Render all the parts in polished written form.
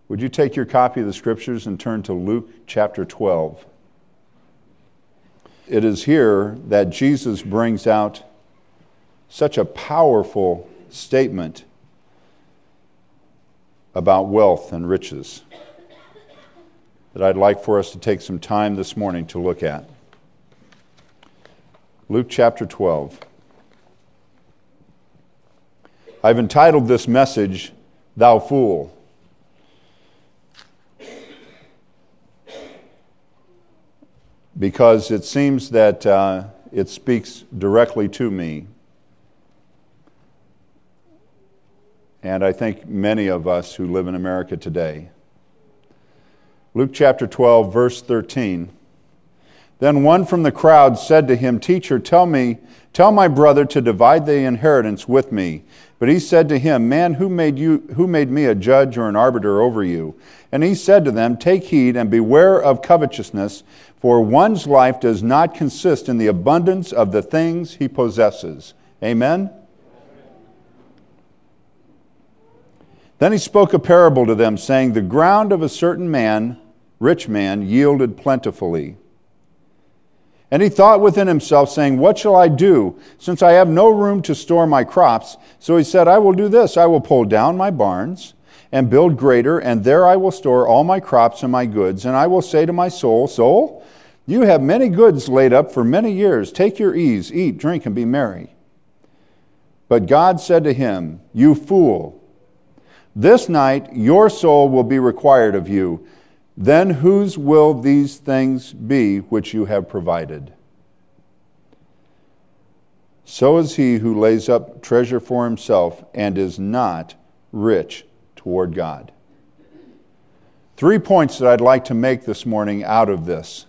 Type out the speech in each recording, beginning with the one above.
Would you take your copy of the Scriptures and turn to Luke chapter 12? It is here that Jesus brings out such a powerful statement about wealth and riches that I'd like for us to take some time this morning to look at. Luke chapter 12. I've entitled this message, Thou Fool. Because it seems that it speaks directly to me. And I think many of us who live in America today. Luke chapter 12, verse 13. Then one from the crowd said to him, Teacher, tell my brother to divide the inheritance with me. But he said to him, Man, who made me a judge or an arbiter over you? And he said to them, Take heed and beware of covetousness, for one's life does not consist in the abundance of the things he possesses. Amen? Then he spoke a parable to them, saying, The ground of a certain man, rich man, yielded plentifully. And he thought within himself, saying, What shall I do, since I have no room to store my crops? So he said, I will do this. I will pull down my barns and build greater, and there I will store all my crops and my goods. And I will say to my soul, Soul, you have many goods laid up for many years. Take your ease, eat, drink, and be merry. But God said to him, You fool, this night your soul will be required of you. Then whose will these things be which you have provided? So is he who lays up treasure for himself and is not rich toward God. 3 points that I'd like to make this morning out of this.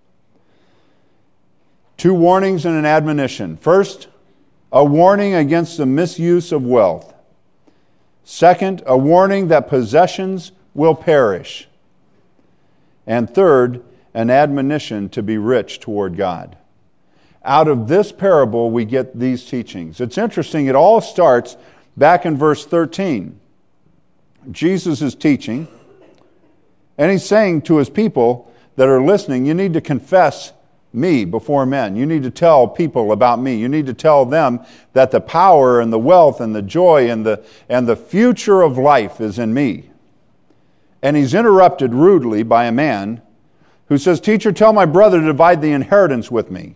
2 warnings and an admonition. First, a warning against the misuse of wealth. Second, a warning that possessions will perish. And third, an admonition to be rich toward God. Out of this parable, we get these teachings. It's interesting, it all starts back in verse 13. Jesus is teaching, and he's saying to his people that are listening, you need to confess me before men. You need to tell people about me. You need to tell them that the power and the wealth and the joy and the future of life is in me. And he's interrupted rudely by a man who says, Teacher, tell my brother to divide the inheritance with me.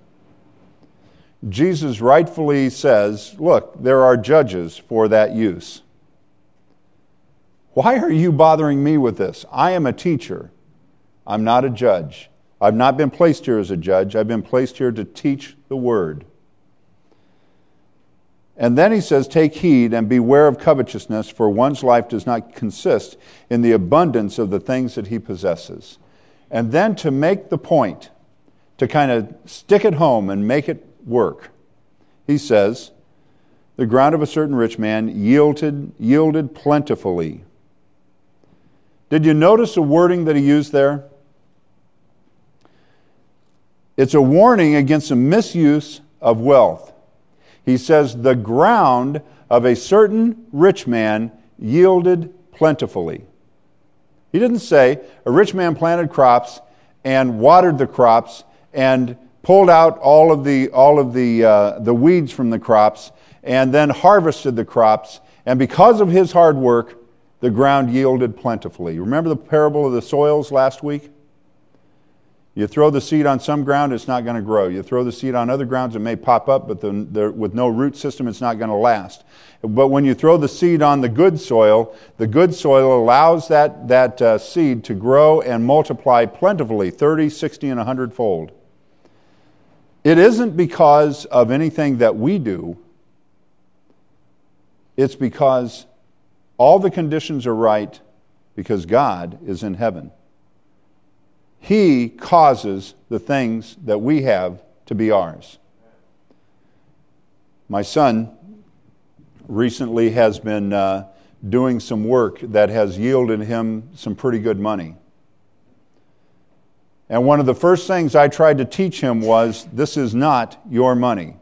Jesus rightfully says, look, there are judges for that use. Why are you bothering me with this? I am a teacher. I'm not a judge. I've not been placed here as a judge. I've been placed here to teach the word. And then he says, Take heed and beware of covetousness, for one's life does not consist in the abundance of the things that he possesses. And then to make the point, to kind of stick it home and make it work, he says, The ground of a certain rich man yielded plentifully. Did you notice the wording that he used there? It's a warning against the misuse of wealth. He says, the ground of a certain rich man yielded plentifully. He didn't say a rich man planted crops and watered the crops and pulled out all of the weeds from the crops and then harvested the crops. And because of his hard work, the ground yielded plentifully. Remember the parable of the soils last week? You throw the seed on some ground, it's not going to grow. You throw the seed on other grounds, it may pop up, but with no root system, it's not going to last. But when you throw the seed on the good soil allows that seed to grow and multiply plentifully, 30, 60, and 100-fold. It isn't because of anything that we do. It's because all the conditions are right because God is in heaven. He causes the things that we have to be ours. My son recently has been doing some work that has yielded him some pretty good money. And one of the first things I tried to teach him was, this is not your money.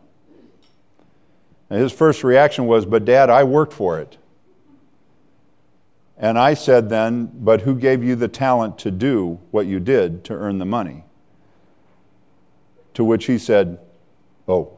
And his first reaction was, but Dad, I worked for it. And I said then, but who gave you the talent to do what you did to earn the money? To which he said, oh,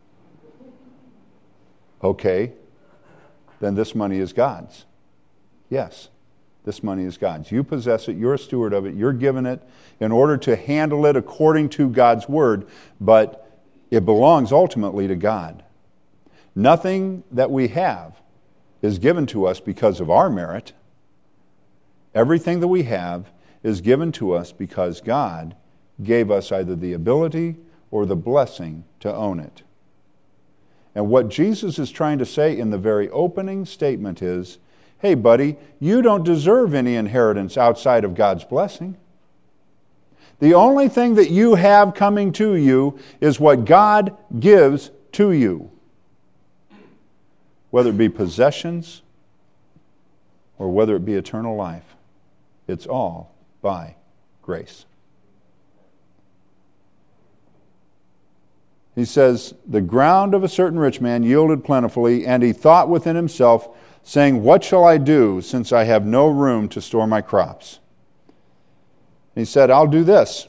okay, then this money is God's. Yes, this money is God's. You possess it, you're a steward of it, you're given it in order to handle it according to God's word, but it belongs ultimately to God. Nothing that we have is given to us because of our merit. Everything that we have is given to us because God gave us either the ability or the blessing to own it. And what Jesus is trying to say in the very opening statement is, hey, buddy, you don't deserve any inheritance outside of God's blessing. The only thing that you have coming to you is what God gives to you, whether it be possessions or whether it be eternal life. It's all by grace. He says, the ground of a certain rich man yielded plentifully, and he thought within himself, saying, what shall I do, since I have no room to store my crops? He said, I'll do this.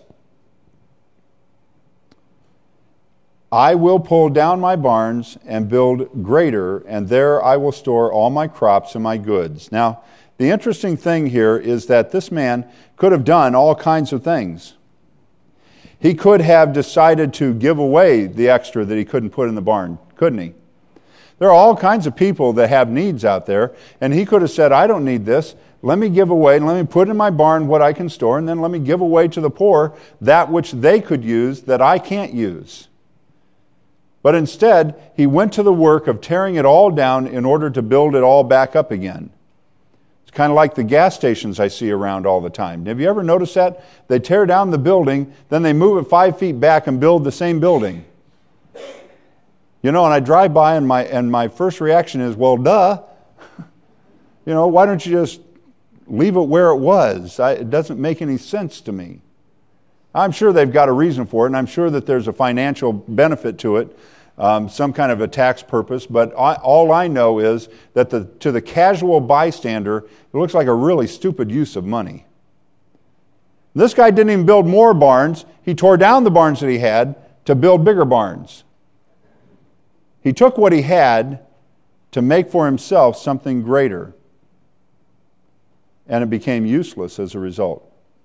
I will pull down my barns and build greater, and there I will store all my crops and my goods. Now, the interesting thing here is that this man could have done all kinds of things. He could have decided to give away the extra that he couldn't put in the barn, couldn't he? There are all kinds of people that have needs out there, and he could have said, I don't need this. Let me give away, and let me put in my barn what I can store, and then let me give away to the poor that which they could use that I can't use. But instead, he went to the work of tearing it all down in order to build it all back up again. It's kind of like the gas stations I see around all the time. Have you ever noticed that? They tear down the building, then they move it 5 feet back and build the same building. You know, and I drive by and my first reaction is, well, duh. You know, why don't you just leave it where it was? It doesn't make any sense to me. I'm sure they've got a reason for it, and I'm sure that there's a financial benefit to it, some kind of a tax purpose, but all I know is that to the casual bystander, it looks like a really stupid use of money. This guy didn't even build more barns. He tore down the barns that he had to build bigger barns. He took what he had to make for himself something greater, and it became useless as a result.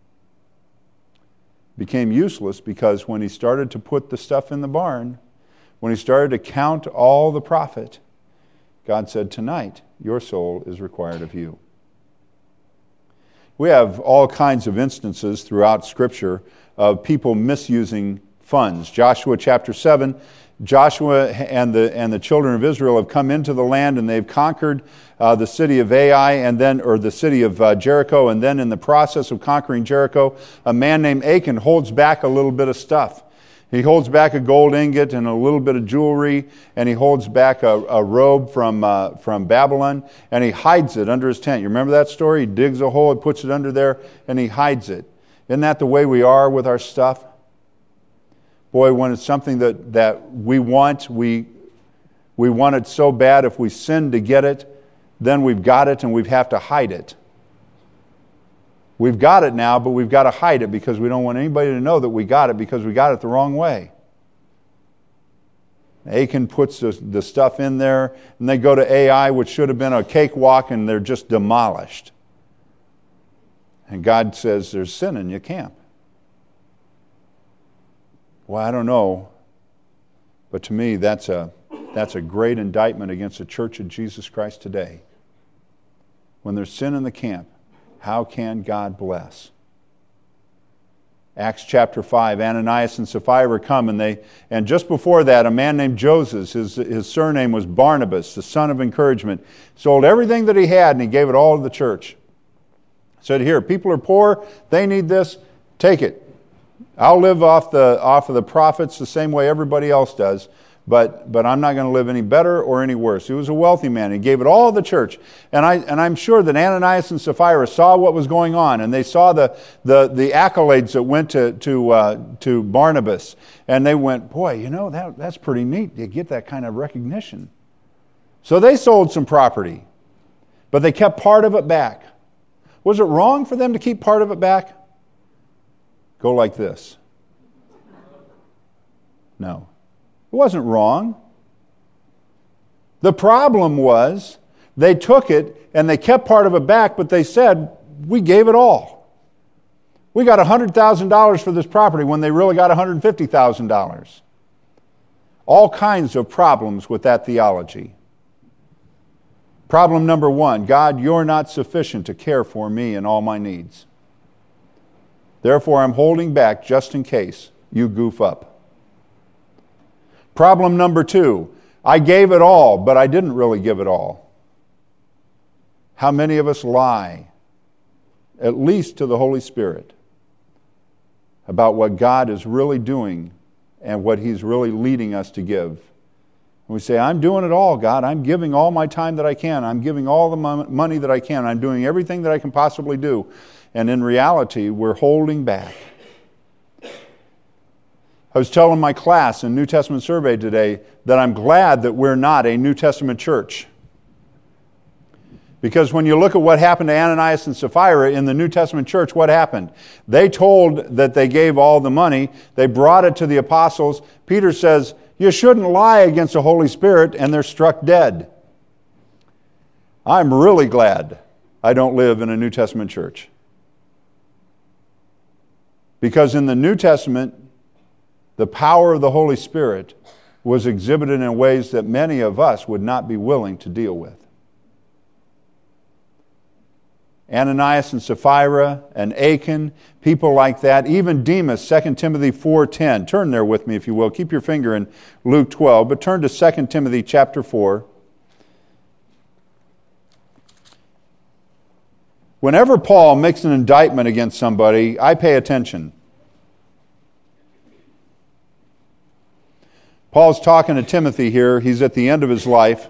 It became useless because when he started to put the stuff in the barn, when he started to count all the profit, God said, tonight, your soul is required of you. We have all kinds of instances throughout Scripture of people misusing funds. Joshua chapter 7, Joshua and the children of Israel have come into the land and they've conquered the city of Ai or the city of Jericho, and then in the process of conquering Jericho, a man named Achan holds back a little bit of stuff. He holds back a gold ingot and a little bit of jewelry, and he holds back a robe from Babylon, and he hides it under his tent. You remember that story? He digs a hole, he puts it under there, and he hides it. Isn't that the way we are with our stuff? Boy, when it's something that we want, we want it so bad, if we sin to get it, then we've got it and we have to hide it. We've got it now, but we've got to hide it because we don't want anybody to know that we got it because we got it the wrong way. Achan puts the stuff in there, and they go to Ai, which should have been a cakewalk, and they're just demolished. And God says, there's sin in your camp. Well, I don't know, but to me, that's a great indictment against the Church of Jesus Christ today. When there's sin in the camp, how can God bless? Acts chapter 5, Ananias and Sapphira come, and just before that, a man named Joseph, his surname was Barnabas, the son of encouragement, sold everything that he had and he gave it all to the church. Said, here, people are poor, they need this, take it. I'll live off of the profits the same way everybody else does, but I'm not going to live any better or any worse. He was a wealthy man. He gave it all to the church. And I'm sure that Ananias and Sapphira saw what was going on, and they saw the accolades that went to Barnabas. And they went, boy, you know, that's pretty neat. You get that kind of recognition. So they sold some property, but they kept part of it back. Was it wrong for them to keep part of it back? Go like this. No. It wasn't wrong. The problem was they took it and they kept part of it back, but they said, we gave it all. We got $100,000 for this property when they really got $150,000. All kinds of problems with that theology. Problem number one, God, you're not sufficient to care for me and all my needs. Therefore, I'm holding back just in case you goof up. Problem number two, I gave it all, but I didn't really give it all. How many of us lie, at least to the Holy Spirit, about what God is really doing and what He's really leading us to give? And we say, I'm doing it all, God. I'm giving all my time that I can. I'm giving all the money that I can. I'm doing everything that I can possibly do. And in reality, we're holding back. I was telling my class in New Testament survey today that I'm glad that we're not a New Testament church. Because when you look at what happened to Ananias and Sapphira in the New Testament church, what happened? They told that they gave all the money. They brought it to the apostles. Peter says, you shouldn't lie against the Holy Spirit, and they're struck dead. I'm really glad I don't live in a New Testament church. Because in the New Testament, the power of the Holy Spirit was exhibited in ways that many of us would not be willing to deal with. Ananias and Sapphira and Achan, people like that. Even Demas, 2 Timothy 4:10. Turn there with me if you will. Keep your finger in Luke 12, but turn to 2 Timothy chapter 4. Whenever Paul makes an indictment against somebody, I pay attention. Paul's talking to Timothy here. He's at the end of his life.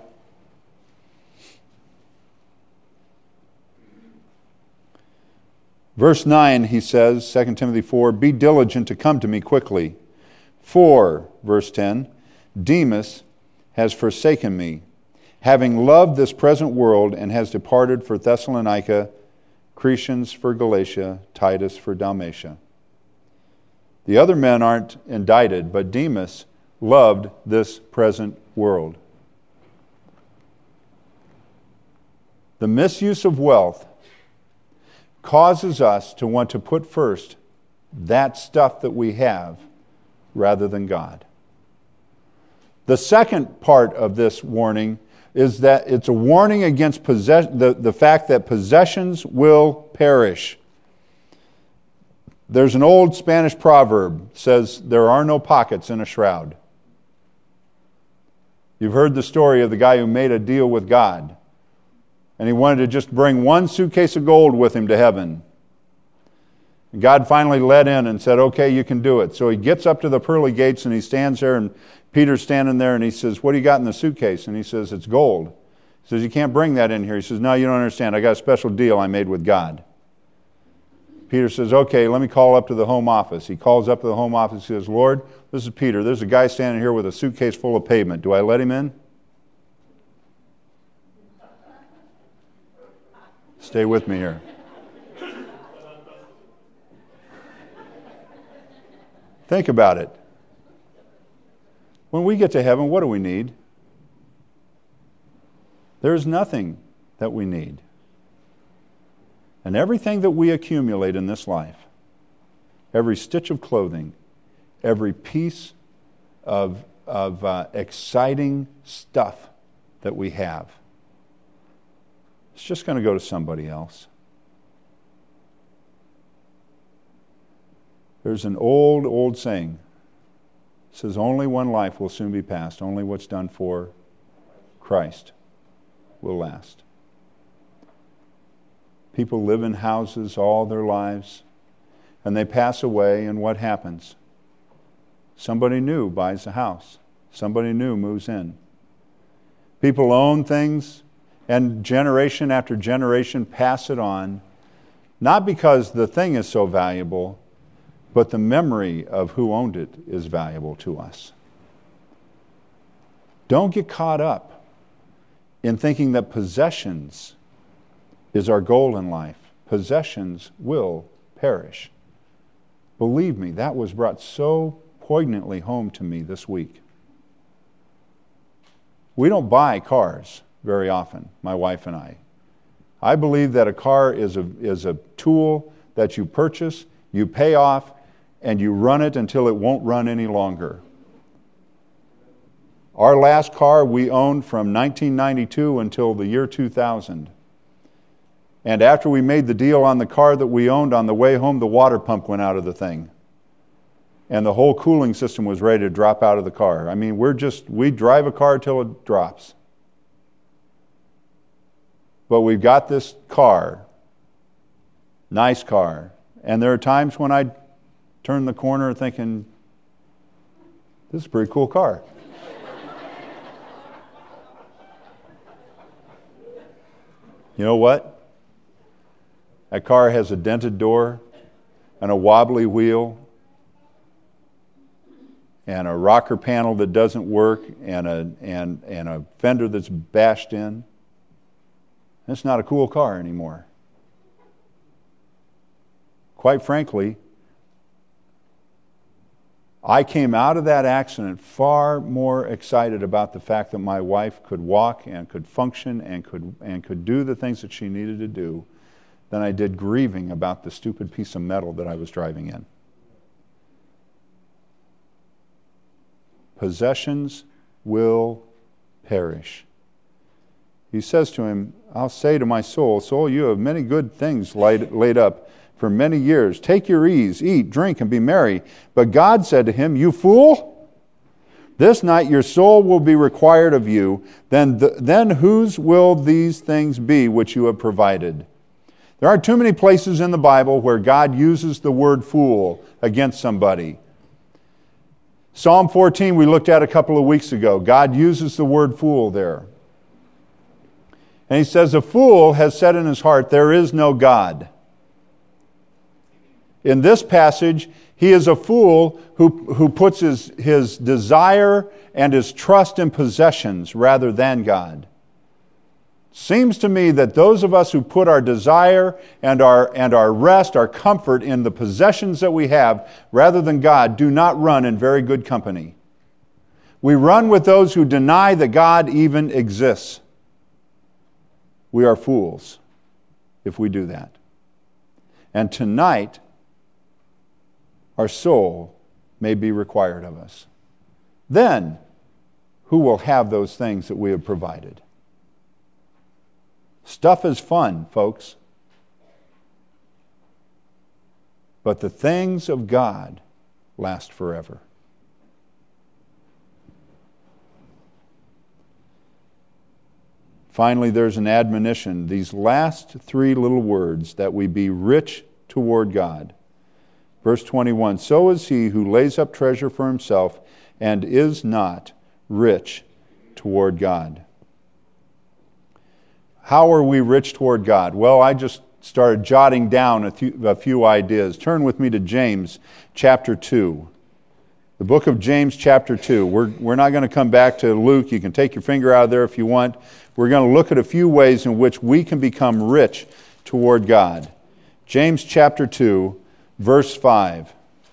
Verse 9, he says, 2 Timothy 4, be diligent to come to me quickly. For, verse 10, Demas has forsaken me, having loved this present world, and has departed for Thessalonica, Crescens for Galatia, Titus for Dalmatia. The other men aren't indicted, but Demas loved this present world. The misuse of wealth causes us to want to put first that stuff that we have rather than God. The second part of this warning is that it's a warning against the fact that possessions will perish. There's an old Spanish proverb that says, there are no pockets in a shroud. You've heard the story of the guy who made a deal with God. And he wanted to just bring one suitcase of gold with him to heaven. And God finally let in and said, okay, you can do it. So he gets up to the pearly gates and he stands there, and Peter's standing there and he says, what do you got in the suitcase? And he says, it's gold. He says, you can't bring that in here. He says, no, you don't understand. I got a special deal I made with God. Peter says, okay, let me call up to the home office. He calls up to the home office. He says, Lord, this is Peter. There's a guy standing here with a suitcase full of pavement. Do I let him in? Stay with me here. Think about it. When we get to heaven, what do we need? There's nothing that we need. And everything that we accumulate in this life, every stitch of clothing, every piece of exciting stuff that we have, it's just going to go to somebody else. There's an old saying. It says, only one life will soon be passed. Only what's done for Christ will last. People live in houses all their lives, and they pass away, and what happens? Somebody new buys a house. Somebody new moves in. People own things, and generation after generation pass it on, not because the thing is so valuable, but the memory of who owned it is valuable to us. Don't get caught up in thinking that possessions is our goal in life. possessions will perish. Believe me, that was brought so poignantly home to me this week. We don't buy cars very often, my wife and I. I believe that a car is a tool that you purchase, you pay off, and you run it until it won't run any longer. Our last car we owned from 1992 until the year 2000. And after we made the deal on the car that we owned, on the way home, the water pump went out of the thing. And the whole cooling system was ready to drop out of the car. I mean, we drive a car till it drops. But we've got this car, nice car. And there are times when I turn the corner thinking, this is a pretty cool car. You know what? That car has a dented door and a wobbly wheel and a rocker panel that doesn't work and a fender that's bashed in. It's not a cool car anymore. Quite frankly, I came out of that accident far more excited about the fact that my wife could walk and could function and could do the things that she needed to do than I did grieving about the stupid piece of metal that I was driving in. Possessions will perish. He says to him, I'll say to my soul, soul, you have many good things laid up for many years. Take your ease, eat, drink, and be merry. But God said to him, you fool, this night your soul will be required of you. Then whose will these things be which you have provided? There aren't too many places in the Bible where God uses the word fool against somebody. Psalm 14 we looked at a couple of weeks ago. God uses the word fool there. And he says, a fool has said in his heart, there is no God. In this passage, he is a fool who puts his desire and his trust in possessions rather than God. Seems to me that those of us who put our desire and our rest, our comfort in the possessions that we have rather than God do not run in very good company. We run with those who deny that God even exists. We are fools if we do that. And tonight, our soul may be required of us. Then, who will have those things that we have provided? Stuff is fun, folks. But the things of God last forever. Finally, there's an admonition. These last three little words, that we be rich toward God. Verse 21, so is he who lays up treasure for himself and is not rich toward God. How are we rich toward God? Well, I just started jotting down a few ideas. Turn with me to James chapter 2. The book of James chapter 2. We're not going to come back to Luke. You can take your finger out of there if you want. We're going to look at a few ways in which we can become rich toward God. James chapter 2, verse 5.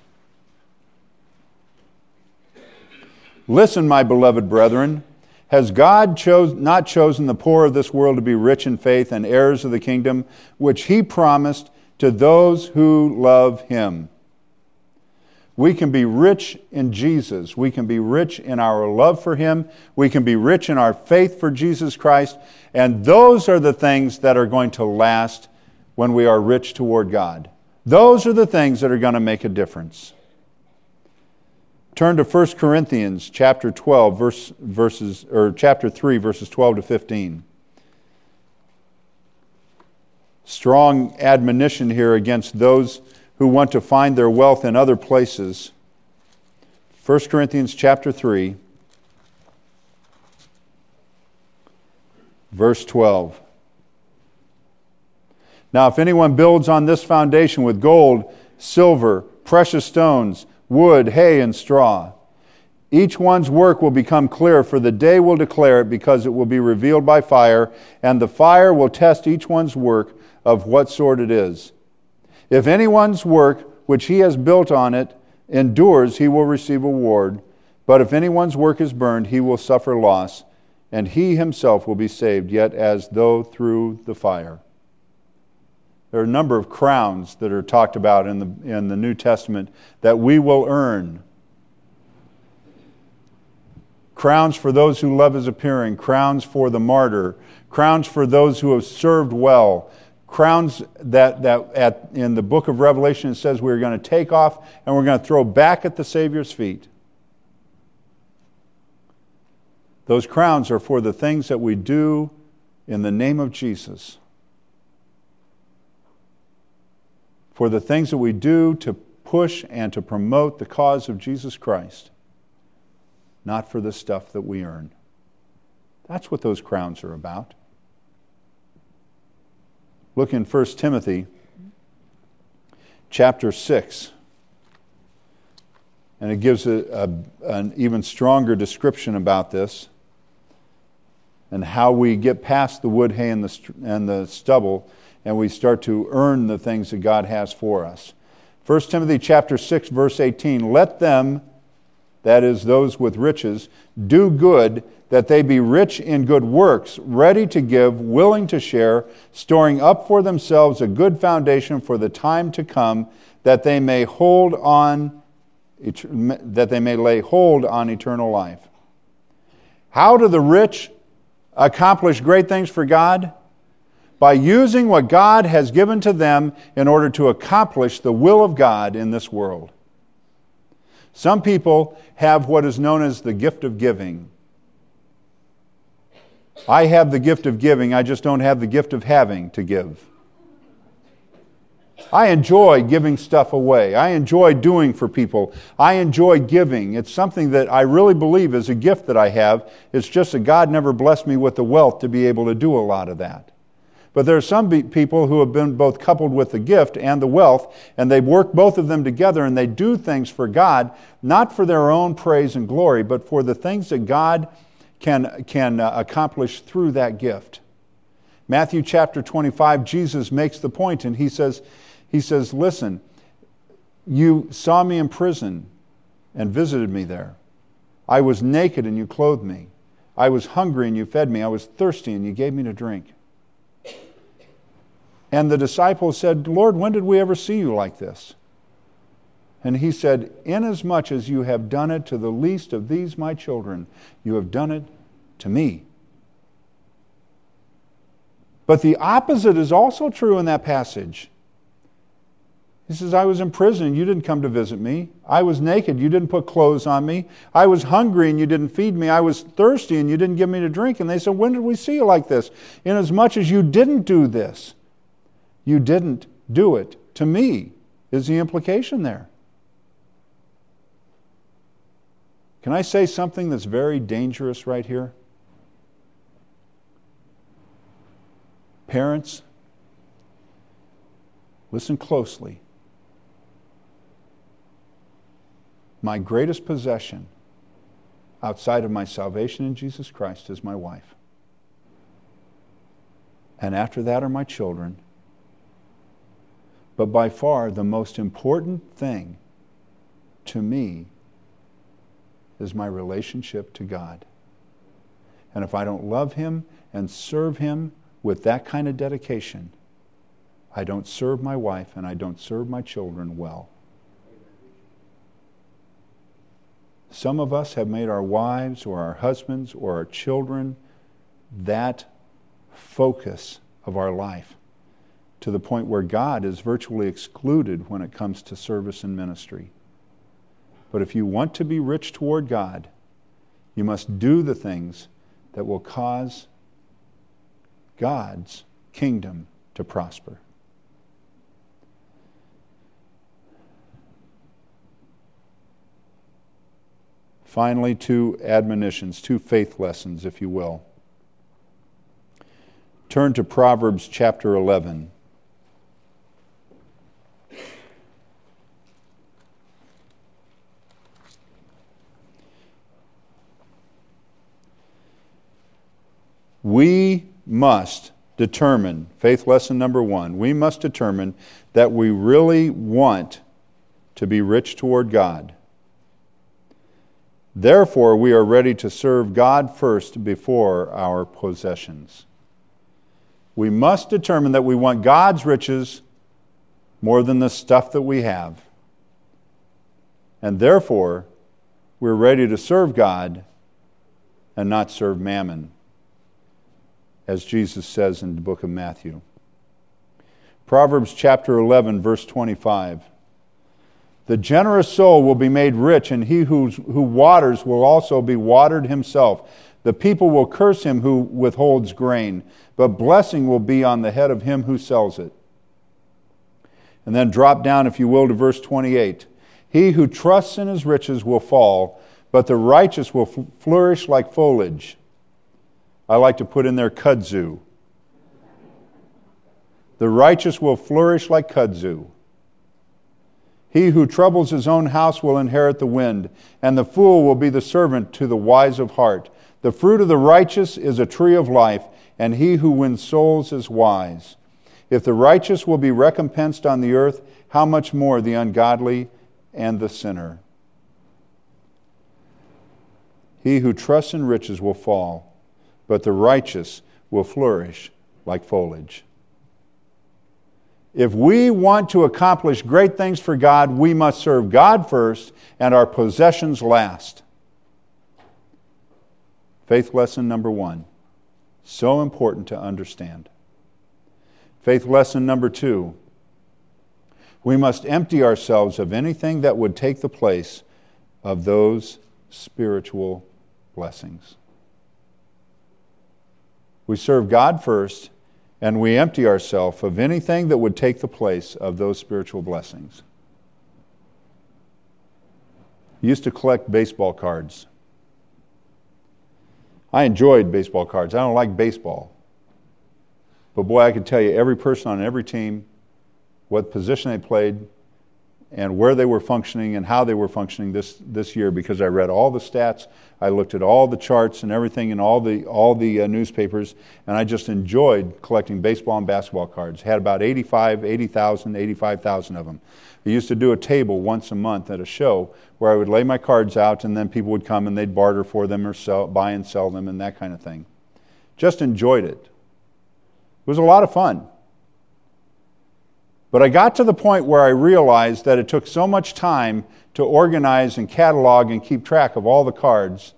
Listen, my beloved brethren, has God not chosen the poor of this world to be rich in faith and heirs of the kingdom, which he promised to those who love him? We can be rich in Jesus. We can be rich in our love for him. We can be rich in our faith for Jesus Christ. And those are the things that are going to last when we are rich toward God. Those are the things that are going to make a difference. Turn to 1 Corinthians chapter 12, chapter 3, verses 12 to 15. Strong admonition here against those who want to find their wealth in other places. 1 Corinthians chapter 3, verse 12. Now, if anyone builds on this foundation with gold, silver, precious stones, wood, hay, and straw, each one's work will become clear, for the day will declare it, because it will be revealed by fire, and the fire will test each one's work of what sort it is. If anyone's work which he has built on it endures, he will receive a reward. But if anyone's work is burned, he will suffer loss, and he himself will be saved, yet as though through the fire. There are a number of crowns that are talked about in the New Testament that we will earn. Crowns for those who love his appearing, crowns for the martyr, crowns for those who have served well, crowns that in the book of Revelation it says we're going to take off and we're going to throw back at the Savior's feet. Those crowns are for the things that we do in the name of Jesus. For the things that we do to push and to promote the cause of Jesus Christ. Not for the stuff that we earn. That's what those crowns are about. Look in 1 Timothy chapter 6. And it gives an even stronger description about this and how we get past the wood, hay, and the stubble, and we start to earn the things that God has for us. 1 Timothy chapter 6, verse 18, let them, that is, those with riches, do good, that they be rich in good works, ready to give, willing to share, storing up for themselves a good foundation for the time to come, that they may lay hold on eternal life. How do the rich accomplish great things for God? By using what God has given to them in order to accomplish the will of God in this world. Some people have what is known as the gift of giving. I have the gift of giving, I just don't have the gift of having to give. I enjoy giving stuff away. I enjoy doing for people. I enjoy giving. It's something that I really believe is a gift that I have. It's just that God never blessed me with the wealth to be able to do a lot of that. But there are some people who have been both coupled with the gift and the wealth, and they work both of them together, and they do things for God, not for their own praise and glory, but for the things that God can accomplish through that gift. Matthew chapter 25, Jesus makes the point, and he says, listen, you saw me in prison and visited me there. I was naked and you clothed me. I was hungry and you fed me. I was thirsty and you gave me to drink. And the disciples said, Lord, when did we ever see you like this? And he said, inasmuch as you have done it to the least of these my children, you have done it to me. But the opposite is also true in that passage. He says, I was in prison and you didn't come to visit me. I was naked, you didn't put clothes on me. I was hungry and you didn't feed me. I was thirsty and you didn't give me to drink. And they said, when did we see you like this? Inasmuch as you didn't do this, you didn't do it to me, is the implication there. Can I say something that's very dangerous right here? Parents, listen closely. My greatest possession outside of my salvation in Jesus Christ is my wife. And after that are my children. But by far the most important thing to me is my relationship to God. And if I don't love Him and serve Him with that kind of dedication, I don't serve my wife and I don't serve my children well. Some of us have made our wives or our husbands or our children that focus of our life, to the point where God is virtually excluded when it comes to service and ministry. But if you want to be rich toward God, you must do the things that will cause God's kingdom to prosper. Finally, two admonitions, two faith lessons, if you will. Turn to Proverbs chapter 11. We must determine, faith lesson number 1, we must determine that we really want to be rich toward God. Therefore, we are ready to serve God first before our possessions. We must determine that we want God's riches more than the stuff that we have. And therefore, we're ready to serve God and not serve mammon, as Jesus says in the book of Matthew. Proverbs chapter 11, verse 25. The generous soul will be made rich, and he who waters will also be watered himself. The people will curse him who withholds grain, but blessing will be on the head of him who sells it. And then drop down, if you will, to verse 28. He who trusts in his riches will fall, but the righteous will flourish like foliage. I like to put in there kudzu. The righteous will flourish like kudzu. He who troubles his own house will inherit the wind, and the fool will be the servant to the wise of heart. The fruit of the righteous is a tree of life, and he who wins souls is wise. If the righteous will be recompensed on the earth, how much more the ungodly and the sinner? He who trusts in riches will fall, but the righteous will flourish like foliage. If we want to accomplish great things for God, we must serve God first and our possessions last. Faith lesson number 1. So important to understand. Faith lesson number 2. We must empty ourselves of anything that would take the place of those spiritual blessings. We serve God first, and we empty ourselves of anything that would take the place of those spiritual blessings. I used to collect baseball cards. I enjoyed baseball cards. I don't like baseball. But boy, I could tell you every person on every team, what position they played, and where they were functioning and how they were functioning this year, because I read all the stats, I looked at all the charts and everything in all the newspapers, and I just enjoyed collecting baseball and basketball cards. Had about 85,000 of them. I used to do a table once a month at a show where I would lay my cards out, and then people would come and they'd barter for them or buy and sell them and that kind of thing. Just enjoyed it. It was a lot of fun. But I got to the point where I realized that it took so much time to organize and catalog and keep track of all the cards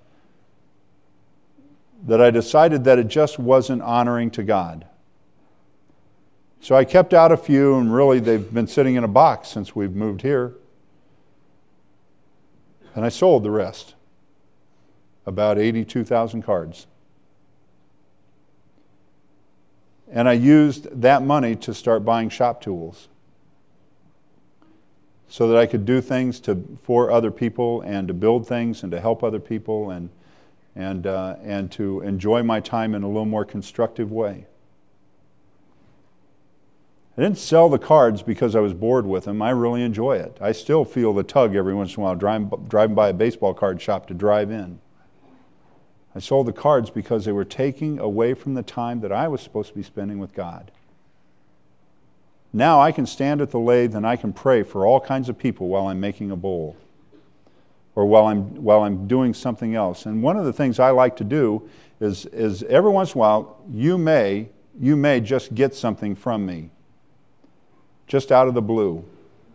that I decided that it just wasn't honoring to God. So I kept out a few, and really they've been sitting in a box since we've moved here. And I sold the rest, about 82,000 cards. And I used that money to start buying shop tools so that I could do things for other people and to build things and to help other people and to enjoy my time in a little more constructive way. I didn't sell the cards because I was bored with them. I really enjoy it. I still feel the tug every once in a while driving by a baseball card shop to drive in. I sold the cards because they were taking away from the time that I was supposed to be spending with God. Now I can stand at the lathe and I can pray for all kinds of people while I'm making a bowl or while I'm doing something else. And one of the things I like to do is every once in a while you may just get something from me, just out of the blue.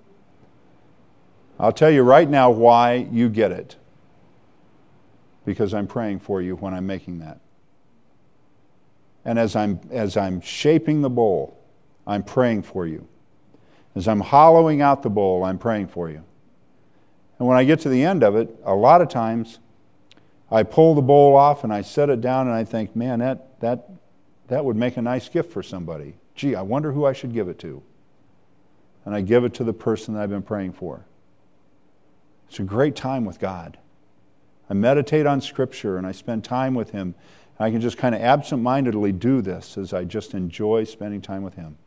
I'll tell you right now why you get it. Because I'm praying for you when I'm making that. And as I'm shaping the bowl, I'm praying for you. As I'm hollowing out the bowl, I'm praying for you. And when I get to the end of it, a lot of times I pull the bowl off and I set it down and I think, man, that would make a nice gift for somebody. Gee, I wonder who I should give it to. And I give it to the person that I've been praying for. It's a great time with God. I meditate on Scripture and I spend time with Him. And I can just kind of absent-mindedly do this as I just enjoy spending time with Him.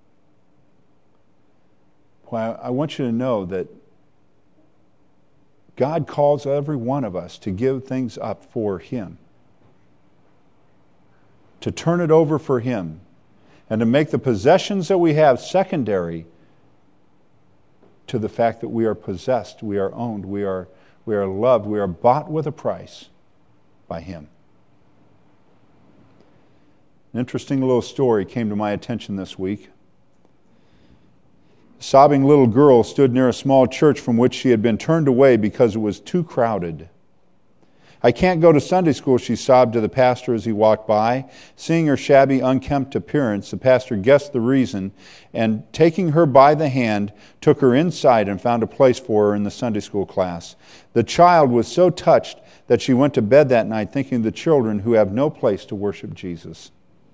Well, I want you to know that God calls every one of us to give things up for Him, to turn it over for Him, and to make the possessions that we have secondary to the fact that we are possessed, we are owned, we are loved, we are bought with a price by Him. An interesting little story came to my attention this week. A sobbing little girl stood near a small church from which she had been turned away because it was too crowded. "I can't go to Sunday school," she sobbed to the pastor as he walked by. Seeing her shabby, unkempt appearance, the pastor guessed the reason, and taking her by the hand, took her inside and found a place for her in the Sunday school class. The child was so touched that she went to bed that night thinking of the children who have no place to worship Jesus.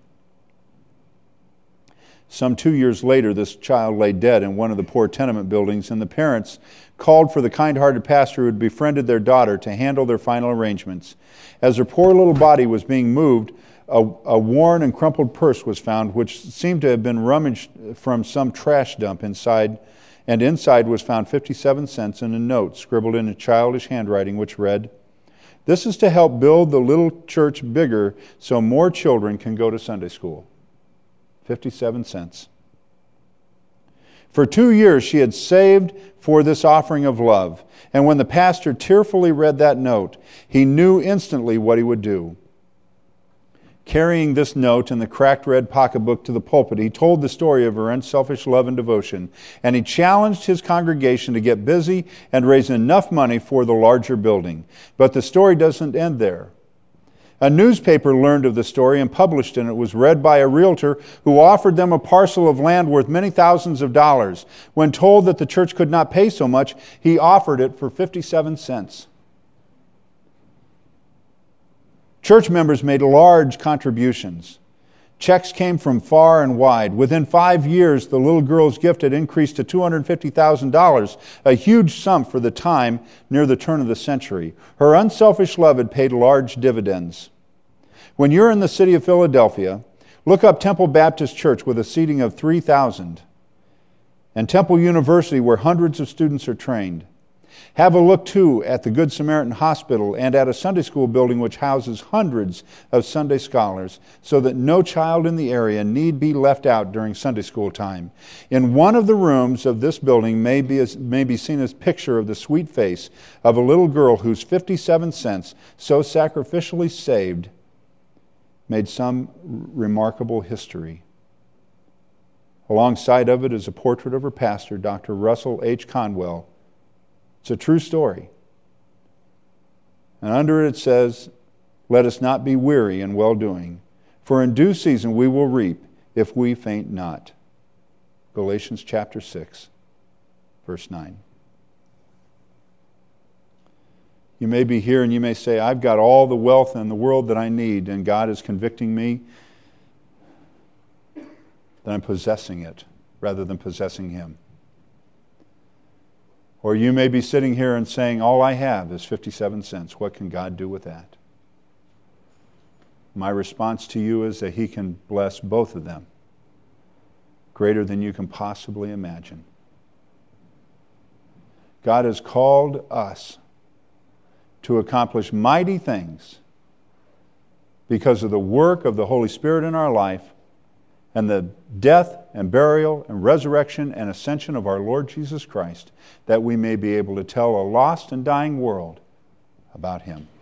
Some 2 years later, this child lay dead in one of the poor tenement buildings, and the parents called for the kind-hearted pastor who had befriended their daughter to handle their final arrangements. As her poor little body was being moved, a worn and crumpled purse was found, which seemed to have been rummaged from some trash dump inside, and inside was found 57 cents and a note scribbled in a childish handwriting which read, "This is to help build the little church bigger so more children can go to Sunday school." 57 cents. For 2 years she had saved for this offering of love, and when the pastor tearfully read that note, he knew instantly what he would do. Carrying this note in the cracked red pocketbook to the pulpit, he told the story of her unselfish love and devotion, and he challenged his congregation to get busy and raise enough money for the larger building. But the story doesn't end there. A newspaper learned of the story and published it, and it was read by a realtor who offered them a parcel of land worth many thousands of dollars. When told that the church could not pay so much, he offered it for 57 cents. Church members made large contributions. Checks came from far and wide. Within 5 years, the little girl's gift had increased to $250,000, a huge sum for the time near the turn of the century. Her unselfish love had paid large dividends. When you're in the city of Philadelphia, look up Temple Baptist Church with a seating of 3,000, and Temple University where hundreds of students are trained. Have a look, too, at the Good Samaritan Hospital and at a Sunday school building which houses hundreds of Sunday scholars so that no child in the area need be left out during Sunday school time. In one of the rooms of this building may be seen a picture of the sweet face of a little girl whose 57 cents, so sacrificially saved, made some remarkable history. Alongside of it is a portrait of her pastor, Dr. Russell H. Conwell. It's a true story. And under it says, "Let us not be weary in well-doing, for in due season we will reap if we faint not." Galatians chapter 6, verse 9. You may be here and you may say, "I've got all the wealth in the world that I need, and God is convicting me that I'm possessing it rather than possessing Him." Or you may be sitting here and saying, "All I have is 57 cents. What can God do with that?" My response to you is that He can bless both of them greater than you can possibly imagine. God has called us to accomplish mighty things because of the work of the Holy Spirit in our life and the death and burial and resurrection and ascension of our Lord Jesus Christ, that we may be able to tell a lost and dying world about Him.